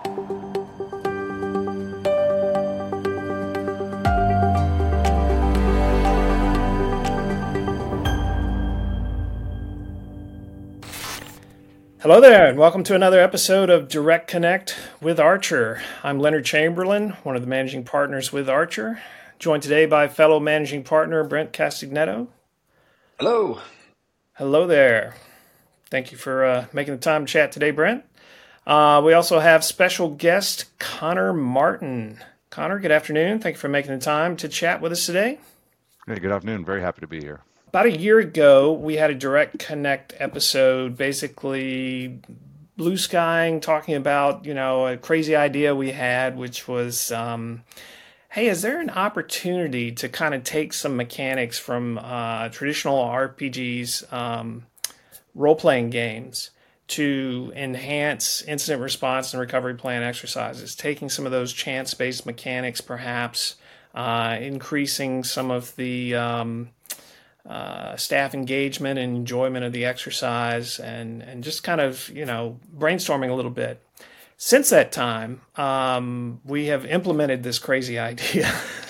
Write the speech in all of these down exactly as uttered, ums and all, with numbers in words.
Hello there, and welcome to another episode of Direct Connect with Archer. I'm Leonard Chamberlain, one of the managing partners with Archer, joined today by fellow managing partner Brent Castagnetto. Hello. Hello there. Thank you for uh, making the time to chat today, Brent. Uh, we also have special guest Connor Martin. Connor, good afternoon. Thank you for making the time to chat with us today. Hey, good afternoon. Very happy to be here. About a year ago, we had a Direct Connect episode, basically blue skying, talking about, you know, a crazy idea we had, which was, um, hey, is there an opportunity to kind of take some mechanics from uh, traditional R P Gs, um, role-playing games, to enhance incident response and recovery plan exercises, taking some of those chance-based mechanics, perhaps uh, increasing some of the um, Uh, staff engagement and enjoyment of the exercise, and, and just kind of, you know, brainstorming a little bit. Since that time, um, we have implemented this crazy idea.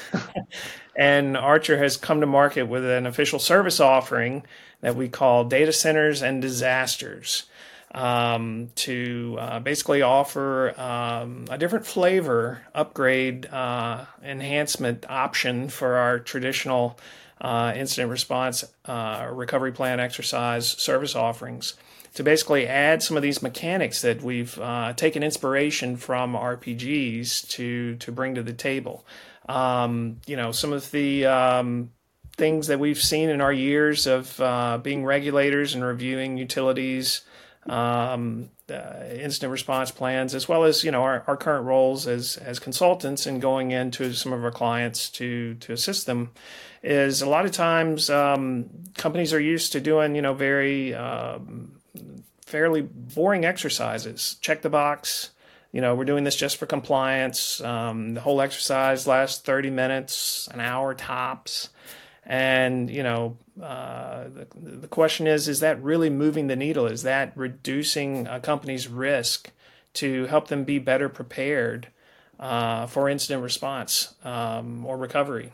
And Archer has come to market with an official service offering that we call Data Centers and Disasters, um, to uh, basically offer um, a different flavor, upgrade, uh, enhancement option for our traditional Uh, incident response, uh, recovery plan exercise service offerings, to basically add some of these mechanics that we've uh, taken inspiration from R P Gs to to bring to the table. Um, you know, some of the um, things that we've seen in our years of uh, being regulators and reviewing utilities, um, uh, incident response plans, as well as, you know, our, our current roles as as consultants and going into some of our clients to to assist them, is a lot of times um, companies are used to doing, you know, very um, fairly boring exercises. Check the box. You know, we're doing this just for compliance. Um, the whole exercise lasts thirty minutes, an hour tops. And, you know, uh, the, the question is, is that really moving the needle? Is that reducing a company's risk to help them be better prepared uh, for incident response um, or recovery?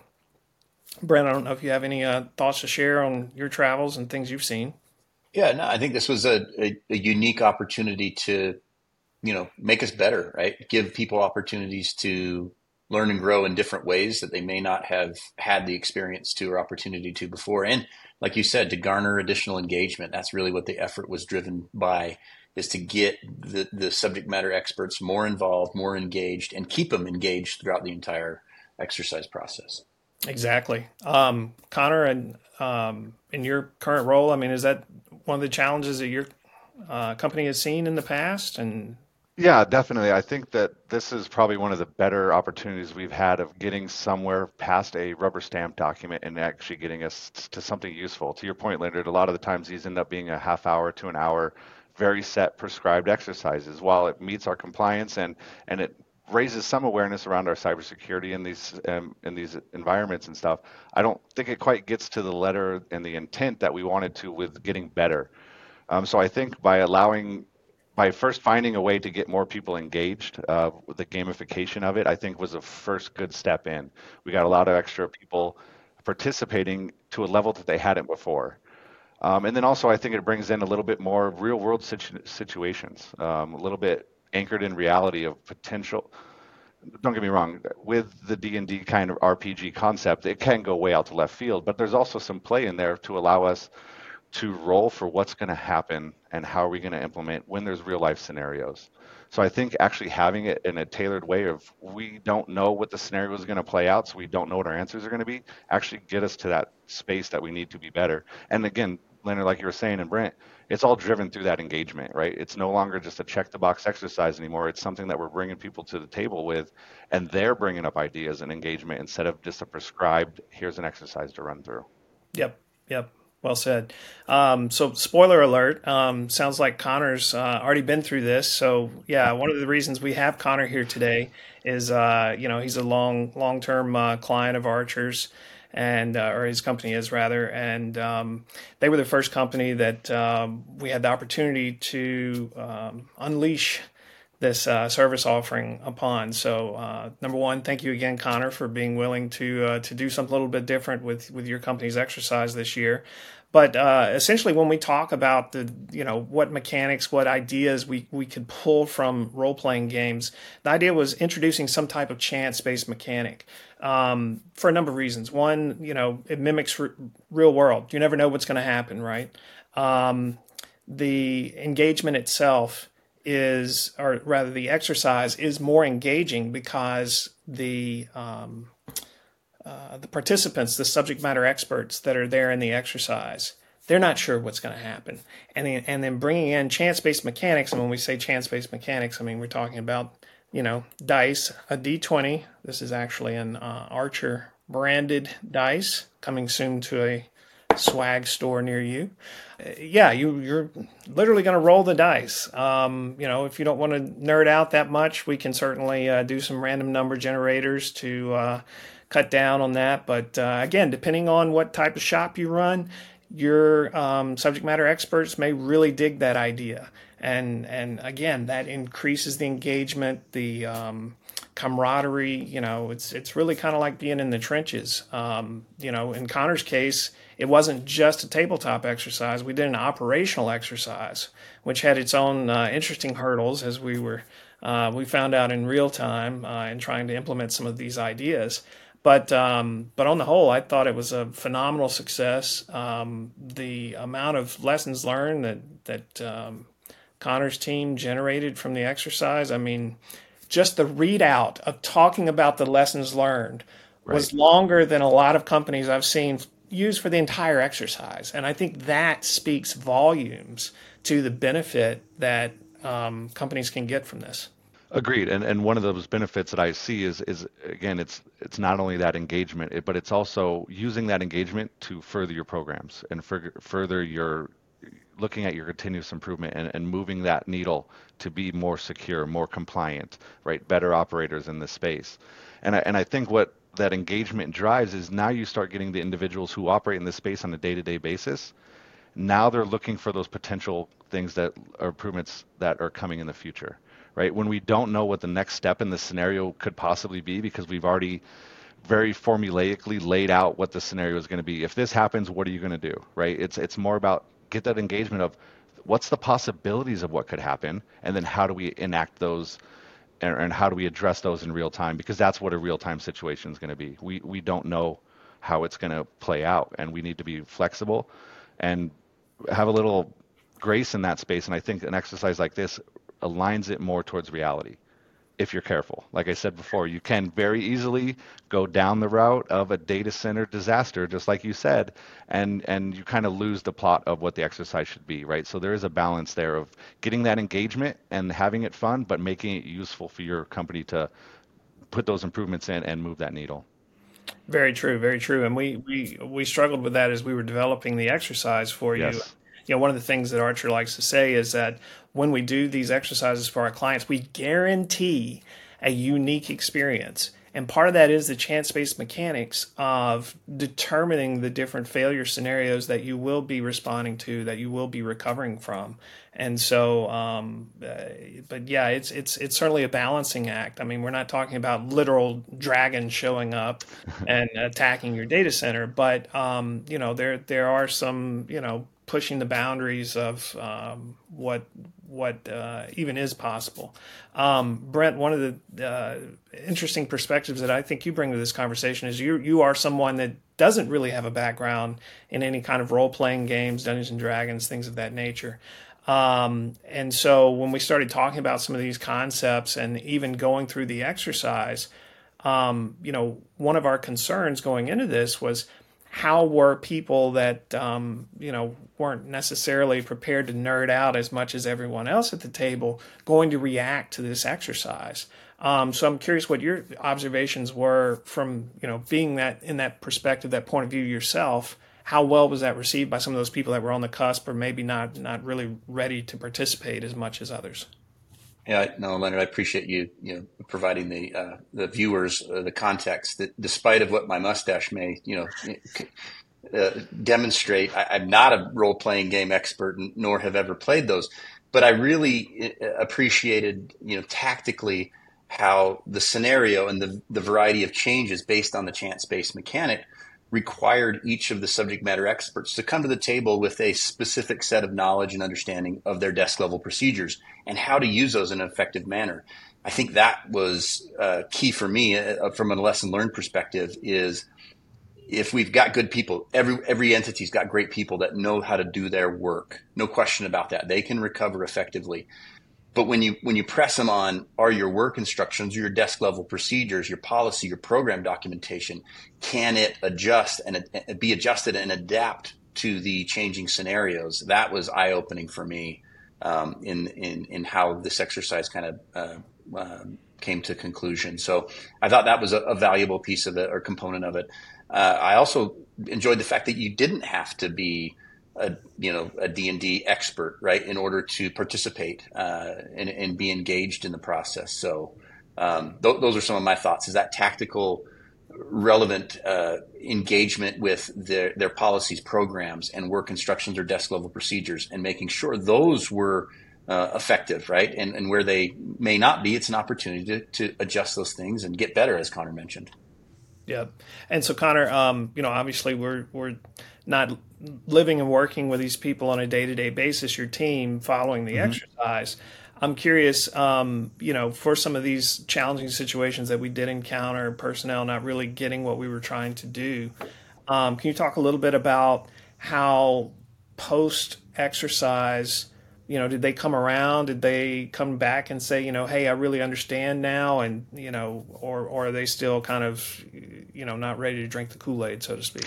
Brent, I don't know if you have any uh, thoughts to share on your travels and things you've seen. Yeah, no, I think this was a, a, a unique opportunity to, you know, make us better, right? Give people opportunities to learn and grow in different ways that they may not have had the experience to or opportunity to before. And like you said, to garner additional engagement. That's really what the effort was driven by, is to get the, the subject matter experts more involved, more engaged, and keep them engaged throughout the entire exercise process. Exactly. Um, Connor, and um, in your current role, I mean, is that one of the challenges that your uh, company has seen in the past? And Yeah, definitely. I think that this is probably one of the better opportunities we've had of getting somewhere past a rubber stamp document and actually getting us to something useful. To your point, Leonard, a lot of the times these end up being a half hour to an hour, very set prescribed exercises. While it meets our compliance and and it raises some awareness around our cybersecurity in these um, in these environments and stuff, I don't think it quite gets to the letter and the intent that we wanted to with getting better. Um, so I think by allowing by first finding a way to get more people engaged, uh, with the gamification of it, I think was a first good step in. We got a lot of extra people participating to a level that they hadn't before. Um, and then also, I think it brings in a little bit more real world situ- situations, um, a little bit anchored in reality of potential. Don't get me wrong, with the D and D kind of R P G concept, it can go way out to left field, but there's also some play in there to allow us to roll for what's going to happen and how are we going to implement when there's real life scenarios. So I think actually having it in a tailored way of, we don't know what the scenario is going to play out, so we don't know what our answers are going to be, actually get us to that space that we need to be better. And again, Leonard, like you were saying, and Brent, it's all driven through that engagement, right? It's no longer just a check the box exercise anymore. It's something that we're bringing people to the table with, and they're bringing up ideas and engagement instead of just a prescribed, here's an exercise to run through. Yep, yep. Well said. Um, so, spoiler alert. Um, sounds like Connor's uh, already been through this. So, yeah, one of the reasons we have Connor here today is, uh, you know, he's a long, long-term uh, client of Archer's, and uh, or his company is rather, and um, they were the first company that um, we had the opportunity to um, unleash this uh, service offering upon. So, uh, number one, thank you again, Connor, for being willing to uh, to do something a little bit different with with your company's exercise this year. But uh, essentially, when we talk about the, you know, what mechanics, what ideas we, we could pull from role playing games, the idea was introducing some type of chance based mechanic um, for a number of reasons. One, you know, it mimics r- real world. You never know what's going to happen, right? Um, the engagement itself is, or rather, the exercise is more engaging because the um, Uh, the participants, the subject matter experts that are there in the exercise, they're not sure what's going to happen. And then, and then bringing in chance-based mechanics, and when we say chance-based mechanics, I mean, we're talking about, you know, dice, a D twenty. This is actually an uh, Archer branded dice coming soon to a swag store near you. Uh, yeah, you, you're literally going to roll the dice. Um, you know, if you don't want to nerd out that much, we can certainly uh, do some random number generators to uh, cut down on that. But uh, again, depending on what type of shop you run, your um, subject matter experts may really dig that idea. And and again, that increases the engagement, the um, camaraderie. You know, it's it's really kind of like being in the trenches. Um, you know, in Connor's case, it wasn't just a tabletop exercise. We did an operational exercise, which had its own uh, interesting hurdles as we were uh, we found out in real time uh, in trying to implement some of these ideas. But um, but on the whole, I thought it was a phenomenal success. Um, the amount of lessons learned that that um, Connor's team generated from the exercise, I mean, just the readout of talking about the lessons learned right. was longer than a lot of companies I've seen use for the entire exercise. And I think that speaks volumes to the benefit that um, companies can get from this. Agreed, and and one of those benefits that I see is is again, it's it's not only that engagement, it, but it's also using that engagement to further your programs and fur, further your looking at your continuous improvement and, and moving that needle to be more secure, more compliant, right? Better operators in this space, and I and I think what that engagement drives is now you start getting the individuals who operate in this space on a day-to-day basis. Now they're looking for those potential things that are improvements that are coming in the future. Right? When we don't know what the next step in the scenario could possibly be because we've already very formulaically laid out what the scenario is going to be. If this happens, what are you going to do? Right? It's it's more about get that engagement of what's the possibilities of what could happen, and then how do we enact those, and, and how do we address those in real time? Because that's what a real time situation is going to be. We we don't know how it's going to play out, and we need to be flexible and have a little grace in that space. And I think an exercise like this aligns it more towards reality if you're careful. Like I said before, you can very easily go down the route of a data center disaster, just like you said, and and you kind of lose the plot of what the exercise should be, right? So there is a balance there of getting that engagement and having it fun, but making it useful for your company to put those improvements in and move that needle. Very true, very true. And we we we struggled with that as we were developing the exercise for you. Yes. You know, one of the things that Archer likes to say is that when we do these exercises for our clients, we guarantee a unique experience. And part of that is the chance-based mechanics of determining the different failure scenarios that you will be responding to, that you will be recovering from. And so, um, uh, but yeah, it's it's it's certainly a balancing act. I mean, we're not talking about literal dragons showing up and attacking your data center, but um, you know, there there are some, you know, pushing the boundaries of um, what what uh, even is possible. Um, Brent, one of the uh, interesting perspectives that I think you bring to this conversation is you you are someone that doesn't really have a background in any kind of role-playing games, Dungeons and Dragons, things of that nature. Um, and so when we started talking about some of these concepts and even going through the exercise, um, you know, one of our concerns going into this was how were people that, um, you know, weren't necessarily prepared to nerd out as much as everyone else at the table going to react to this exercise. Um, so I'm curious what your observations were from, you know, being that in that perspective, that point of view yourself. How well was that received by some of those people that were on the cusp or maybe not not really ready to participate as much as others? Yeah, no, Leonard, I appreciate you, you know, providing the uh, the viewers uh, the context that, despite of what my mustache may, you know, uh, demonstrate, I, I'm not a role playing game expert, nor have ever played those. but I really appreciated, you know, tactically how the scenario and the, the variety of changes based on the chance-based mechanic required each of the subject matter experts to come to the table with a specific set of knowledge and understanding of their desk level procedures and how to use those in an effective manner. I think that was uh, key for me uh, from a lesson learned perspective. Is if we've got good people, every every entity's got great people that know how to do their work. No question about that. They can recover effectively. But when you when you press them on, are your work instructions, your desk level procedures, your policy, your program documentation, can it adjust and uh, be adjusted and adapt to the changing scenarios? That was eye opening for me um, in in in how this exercise kind of uh, um, came to conclusion. So I thought that was a, a valuable piece of it or component of it. Uh, I also enjoyed the fact that you didn't have to be a you know a D and D expert, right, in order to participate uh, and, and be engaged in the process. So um, th- those are some of my thoughts. Is that tactical, relevant uh, engagement with their their policies, programs, and work instructions or desk level procedures, and making sure those were uh, effective, right? And and where they may not be, it's an opportunity to, to adjust those things and get better, as Connor mentioned. Yeah. And so, Connor, um, you know, obviously we're we're not living and working with these people on a day-to-day basis, your team following the mm-hmm. exercise. I'm curious, um, you know, for some of these challenging situations that we did encounter, personnel not really getting what we were trying to do. Um, can you talk a little bit about how post-exercise, you know, did they come around? Did they come back and say, you know, hey, I really understand now, and you know, or or are they still kind of, you know, not ready to drink the Kool-Aid, so to speak?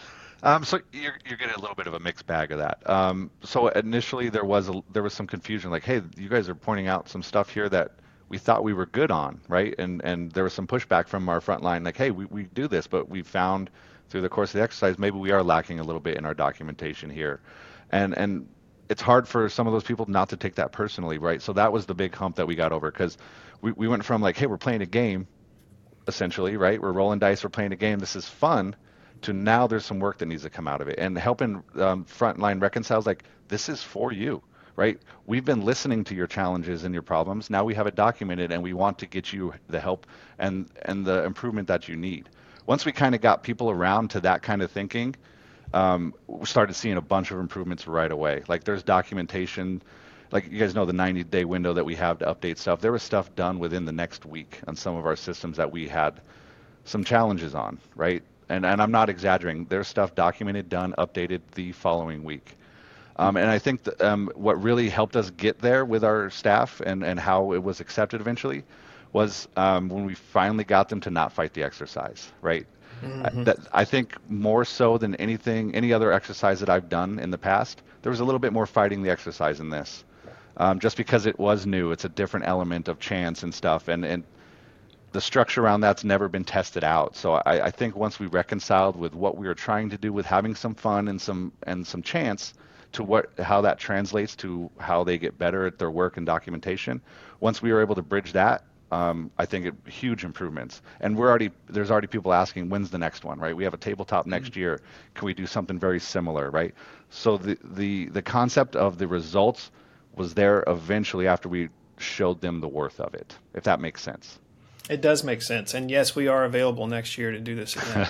Um, so you're you're getting a little bit of a mixed bag of that. Um, so initially there was a, there was some confusion, like, hey, you guys are pointing out some stuff here that we thought we were good on, right? And and there was some pushback from our front line, like, hey, we, we do this, but we found through the course of the exercise maybe we are lacking a little bit in our documentation here, and and it's hard for some of those people not to take that personally, right? So that was the big hump that we got over, because we we went from like, hey, we're playing a game, essentially, right? We're rolling dice, we're playing a game, this is fun, to now there's some work that needs to come out of it, and helping um, frontline reconciles, like, this is for you, right? We've been listening to your challenges and your problems. Now we have it documented, and we want to get you the help and and the improvement that you need. Once we kind of got people around to that kind of thinking, um, we started seeing a bunch of improvements right away. Like, there's documentation, like you guys know the ninety day window that we have to update stuff. There was stuff done within the next week on some of our systems that we had some challenges on, right? And, and I'm not exaggerating. There's stuff documented, done, updated the following week. Um, and I think that, um, what really helped us get there with our staff and, and how it was accepted eventually was um, when we finally got them to not fight the exercise, right? Mm-hmm. I, that, I think more so than anything, any other exercise that I've done in the past, there was a little bit more fighting the exercise in this. Um, just because it was new, it's a different element of chance and stuff. And, and the structure around that's never been tested out. So I, I think once we reconciled with what we were trying to do with having some fun and some and some chance to what how that translates to how they get better at their work and documentation, once we were able to bridge that, um, I think it, huge improvements. And we're already there's already people asking, when's the next one, right? We have a tabletop next year. Can we do something very similar, right? So the the the concept of the results was there eventually after we showed them the worth of it, if that makes sense. It does make sense. And yes, we are available next year to do this again.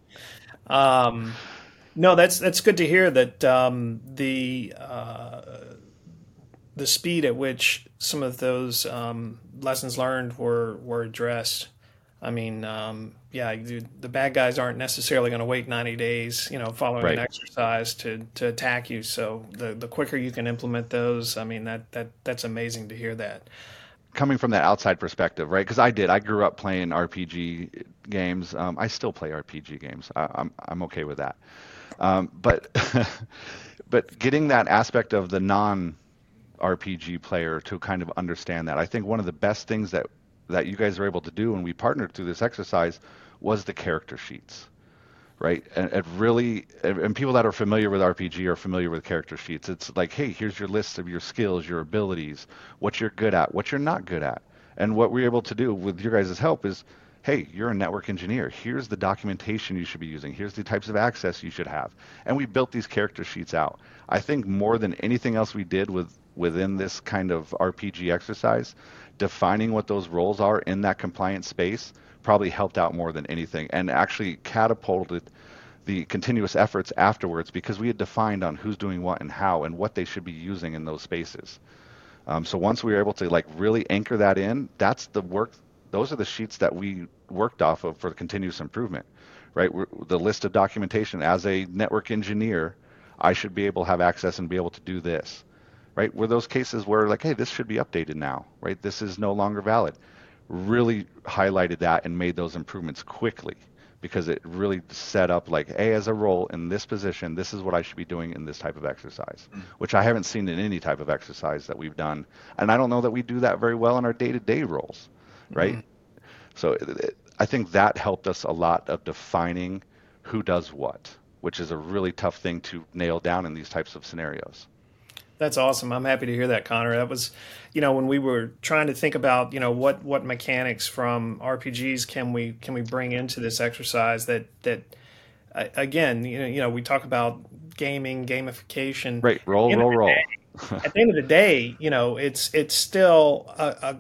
um, no, that's that's good to hear that um, the uh, the speed at which some of those um, lessons learned were, were addressed. I mean, um, yeah, the bad guys aren't necessarily going to wait ninety days, you know, following right. an exercise to, to attack you. So the, the quicker you can implement those, I mean, that, that that's amazing to hear that. Coming from that outside perspective, right? Because I did. I grew up playing R P G games. Um, I still play R P G games. I, I'm I'm okay with that. Um, but but getting that aspect of the non-R P G player to kind of understand that, I think one of the best things that that you guys are able to do when we partnered through this exercise was the character sheets. Right, and it really, and people that are familiar with R P G are familiar with character sheets. It's like, hey, here's your list of your skills, your abilities, what you're good at, what you're not good at. And what we're able to do with your guys' help is, hey, you're a network engineer. Here's the documentation you should be using. Here's the types of access you should have. And we built these character sheets out. I think more than anything else we did with within this kind of R P G exercise, defining what those roles are in that compliant space probably helped out more than anything, and actually catapulted the continuous efforts afterwards, because we had defined on who's doing what and how and what they should be using in those spaces. Um, so once we were able to like really anchor that in, that's the work. Those are the sheets that we worked off of for continuous improvement, right? We're, the list of documentation as a network engineer, I should be able to have access and be able to do this, right? Were those cases where like, hey, this should be updated now, right? This is no longer valid. Really highlighted that and made those improvements quickly, because it really set up like, hey, as a role in this position, this is what I should be doing in this type of exercise, mm-hmm. which I haven't seen in any type of exercise that we've done. And I don't know that we do that very well in our day-to-day roles, right? Mm-hmm. So it, it, I think that helped us a lot of defining who does what, which is a really tough thing to nail down in these types of scenarios. That's awesome. I'm happy to hear that, Connor. That was, you know, when we were trying to think about, you know, what, what mechanics from R P Gs can we can we bring into this exercise that that uh, again, you know, you know, we talk about gaming, gamification. Right. Roll, roll, roll. Day, at the end of the day, you know, it's it's still a, a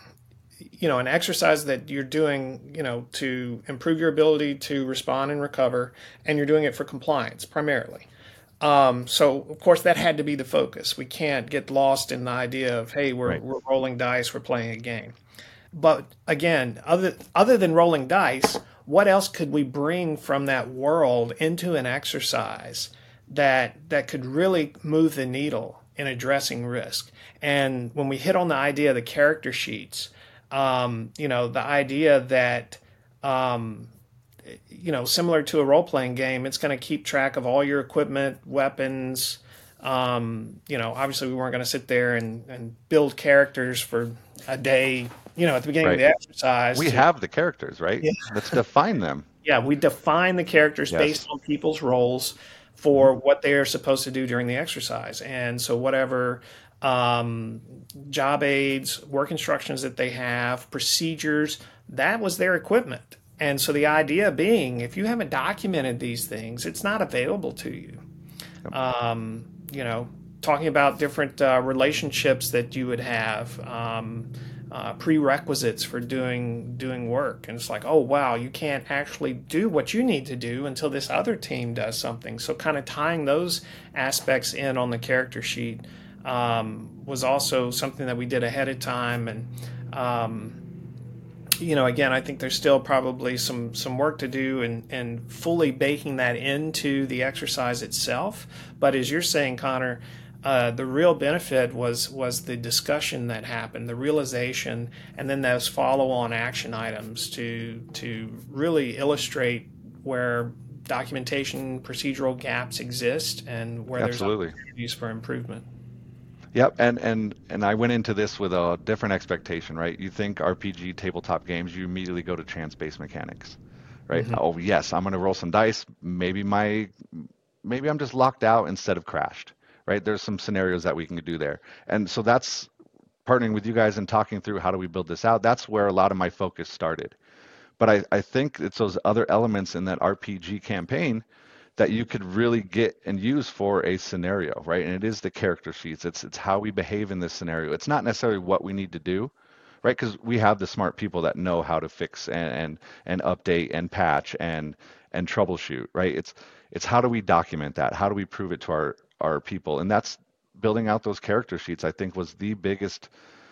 you know, an exercise that you're doing, you know, to improve your ability to respond and recover, and you're doing it for compliance primarily. Um, so, of course, that had to be the focus. We can't get lost in the idea of, hey, we're, right. we're rolling dice, we're playing a game. But again, other other than rolling dice, what else could we bring from that world into an exercise that that could really move the needle in addressing risk? And when we hit on the idea of the character sheets, um, you know, the idea that um, you know, similar to a role-playing game, it's going to keep track of all your equipment, weapons. Um, you know, obviously we weren't going to sit there and, and build characters for a day, you know, at the beginning right. of the exercise. We to, have the characters, right? Yeah. Let's define them. Yeah, we define the characters yes. based on people's roles for what they are supposed to do during the exercise. And so whatever um, job aids, work instructions that they have, procedures, that was their equipment. And so the idea being, if you haven't documented these things, it's not available to you. Um, you know, talking about different uh, relationships that you would have, um, uh, prerequisites for doing doing work. And it's like, oh, wow, you can't actually do what you need to do until this other team does something. So kind of tying those aspects in on the character sheet um, was also something that we did ahead of time. And um you know, again, I think there's still probably some, some work to do in, in fully baking that into the exercise itself. But as you're saying, Connor, uh, the real benefit was was the discussion that happened, the realization, and then those follow-on action items to to really illustrate where documentation, procedural gaps exist and where Absolutely. There's opportunities for improvement. Yep, and, and and I went into this with a different expectation, right? You think R P G tabletop games, you immediately go to chance-based mechanics, right? Mm-hmm. Oh yes, I'm going to roll some dice. Maybe my maybe I'm just locked out instead of crashed, right? There's some scenarios that we can do there, and so that's partnering with you guys and talking through how do we build this out. That's where a lot of my focus started. But I, I think it's those other elements in that R P G campaign that you could really get and use for a scenario, right? And it is the character sheets. It's it's how we behave in this scenario. It's not necessarily what we need to do, right? Because we have the smart people that know how to fix and, and and update and patch and and troubleshoot, right? It's it's how do we document that? How do we prove it to our our people? And that's building out those character sheets. I think was the biggest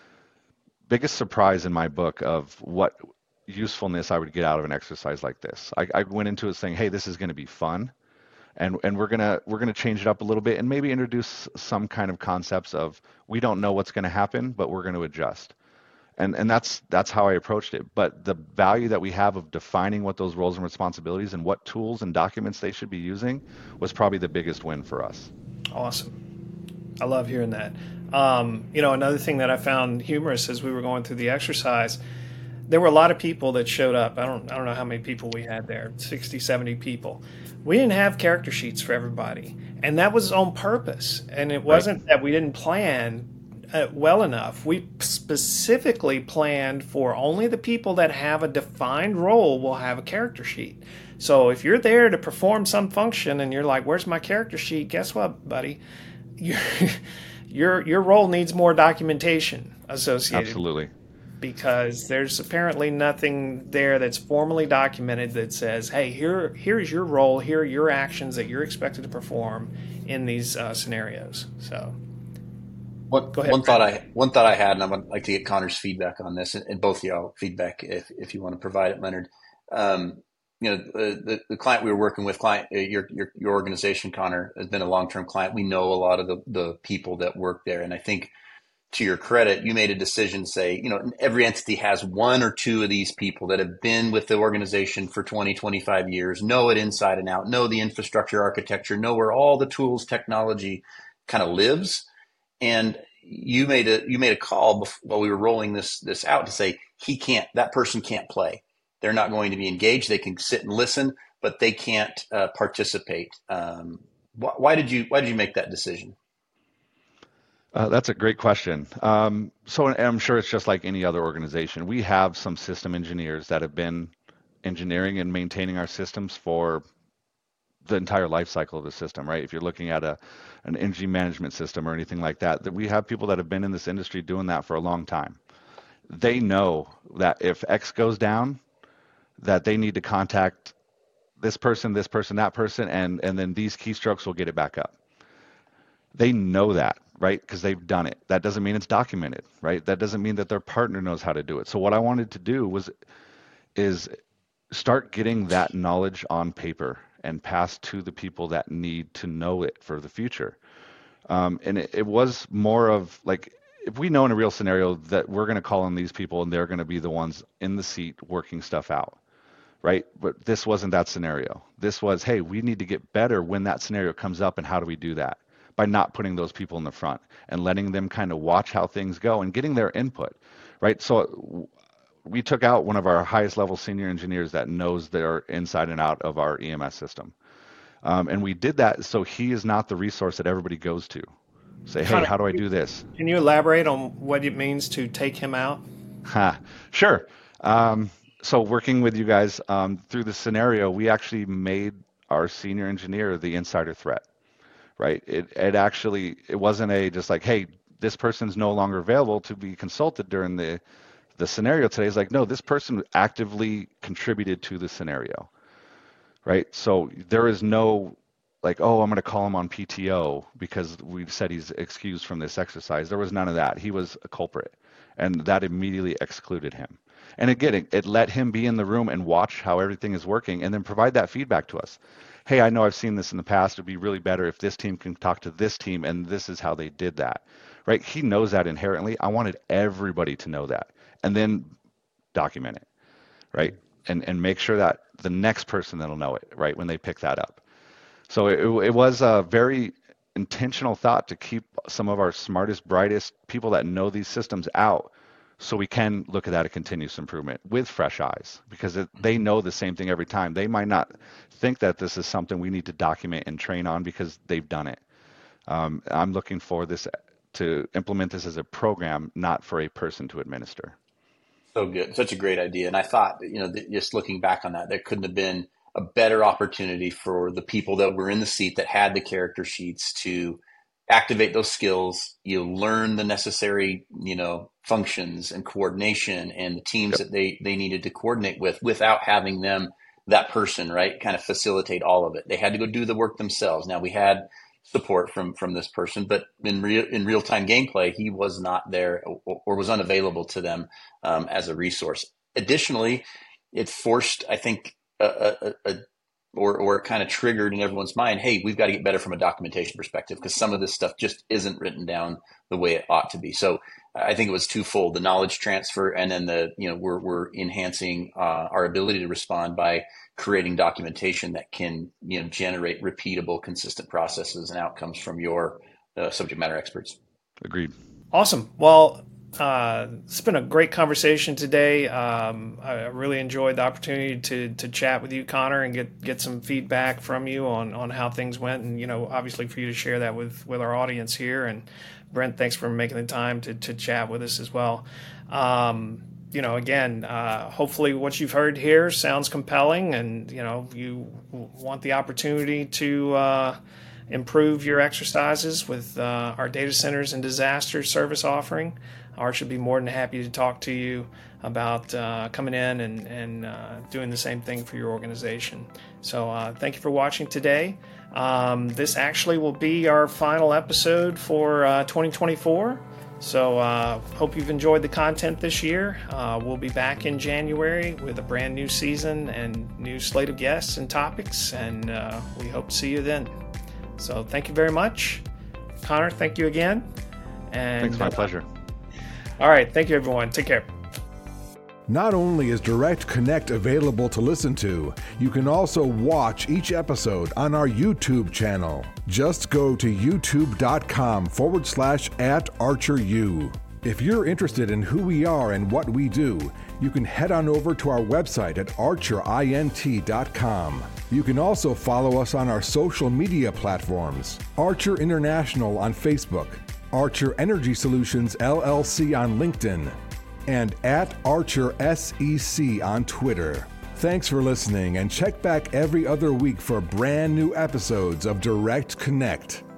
biggest surprise in my book of what usefulness I would get out of an exercise like this. I, I went into it saying, hey, this is going to be fun. And and we're gonna we're gonna change it up a little bit and maybe introduce some kind of concepts of we don't know what's gonna happen, but we're gonna adjust. And and that's that's how I approached it. But the value that we have of defining what those roles and responsibilities and what tools and documents they should be using was probably the biggest win for us. Awesome. I love hearing that. Um, you know, another thing that I found humorous as we were going through the exercise, there were a lot of people that showed up. I don't I don't know how many people we had there, sixty, seventy people. We didn't have character sheets for everybody, and that was on purpose. And it wasn't right. that we didn't plan uh, well enough. We specifically planned for only the people that have a defined role will have a character sheet. So if you're there to perform some function and you're like, where's my character sheet? Guess what, buddy? You're, your your role needs more documentation associated. Absolutely. Because there's apparently nothing there that's formally documented that says, hey, here here's your role, here are your actions that you're expected to perform in these uh, scenarios. So One, go ahead, one Brent. thought I one thought I had, and I would like to get Connor's feedback on this, and, and both of y'all feedback if if you want to provide it, Leonard. Um, you know, the, the the client we were working with, client uh, your your your organization, Connor, has been a long term client. We know a lot of the the people that work there, and I think, to your credit, you made a decision to say, you know, every entity has one or two of these people that have been with the organization for twenty, twenty-five years, know it inside and out, know the infrastructure architecture, know where all the tools, technology kind of lives. And you made a, you made a call before, while we were rolling this, this out to say, he can't, that person can't play. They're not going to be engaged. They can sit and listen, but they can't uh, participate. Um, wh- why did you, why did you make that decision? Uh, that's a great question. Um, so I'm sure it's just like any other organization. We have some system engineers that have been engineering and maintaining our systems for the entire life cycle of the system, right? If you're looking at a an energy management system or anything like that, that we have people that have been in this industry doing that for a long time. They know that if X goes down, that they need to contact this person, this person, that person, and and then these keystrokes will get it back up. They know that, right? Because they've done it. That doesn't mean it's documented, right? That doesn't mean that their partner knows how to do it. So what I wanted to do was is start getting that knowledge on paper and pass to the people that need to know it for the future. Um, and it, it was more of like, if we know in a real scenario that we're going to call on these people and they're going to be the ones in the seat working stuff out, right? But this wasn't that scenario. This was, hey, we need to get better when that scenario comes up, and how do we do that? By not putting those people in the front and letting them kind of watch how things go and getting their input, right? So we took out one of our highest level senior engineers that knows their inside and out of our E M S system. Um, and we did that so he is not the resource that everybody goes to. Say, hey, Connor, how do I do this? Can you elaborate on what it means to take him out? Ha, sure. Um, so working with you guys um, through the scenario, we actually made our senior engineer the insider threat, right? It, it actually, it wasn't a just like, hey, this person's no longer available to be consulted during the, the scenario today. It's like, no, this person actively contributed to the scenario, right? So there is no like, oh, I'm going to call him on P T O because we've said he's excused from this exercise. There was none of that. He was a culprit, and that immediately excluded him. And again, it, it let him be in the room and watch how everything is working and then provide that feedback to us. Hey, I know I've seen this in the past. It'd be really better if this team can talk to this team, and this is how they did that, right? He knows that inherently. I wanted everybody to know that and then document it, right? And and make sure that the next person that'll know it, right, when they pick that up. So it, it was a very intentional thought to keep some of our smartest, brightest people that know these systems out, so we can look at that at continuous improvement with fresh eyes, because it, they know the same thing every time. They might not think that this is something we need to document and train on because they've done it. Um, I'm looking for this to implement this as a program, not for a person to administer. So good. Such a great idea. And I thought, you know, just looking back on that, there couldn't have been a better opportunity for the people that were in the seat that had the character sheets to activate those skills. You learn the necessary, you know, functions and coordination and the teams yep. that they, they needed to coordinate with without having them, that person, right, kind of facilitate all of it. They had to go do the work themselves. Now we had support from, from this person, but in real, in real time gameplay, he was not there or, or was unavailable to them um, as a resource. Additionally, it forced, I think, a, a, a or or it kind of triggered in everyone's mind, hey, we've got to get better from a documentation perspective, because some of this stuff just isn't written down the way it ought to be. So I think it was twofold: the knowledge transfer, and then the, you know, we're we're enhancing uh, our ability to respond by creating documentation that can, you know, generate repeatable, consistent processes and outcomes from your uh, subject matter experts. Agreed. Awesome. Well, uh, it's been a great conversation today. Um, I really enjoyed the opportunity to to chat with you, Connor, and get get some feedback from you on on how things went, and, you know, obviously for you to share that with with our audience here. And Brent, thanks for making the time to to chat with us as well. Um, you know, again, uh, hopefully what you've heard here sounds compelling, and, you know, you want the opportunity to, uh, improve your exercises with uh, our data centers and disaster service offering, Arch would be more than happy to talk to you about uh, coming in and, and uh, doing the same thing for your organization. So uh, thank you for watching today. Um, this actually will be our final episode for uh, twenty twenty-four. So uh, hope you've enjoyed the content this year. Uh, we'll be back in January with a brand new season and new slate of guests and topics, and uh, we hope to see you then. So thank you very much. Connor, thank you again. And, Thanks, my uh, pleasure. All right, thank you, everyone. Take care. Not only is Direct Connect available to listen to, you can also watch each episode on our YouTube channel. Just go to youtube.com forward slash at ArcherU. If you're interested in who we are and what we do, you can head on over to our website at archer int dot com. You can also follow us on our social media platforms. Archer International on Facebook, Archer Energy Solutions L L C on LinkedIn, and at Archer S E C on Twitter. Thanks for listening, and check back every other week for brand new episodes of Direct Connect.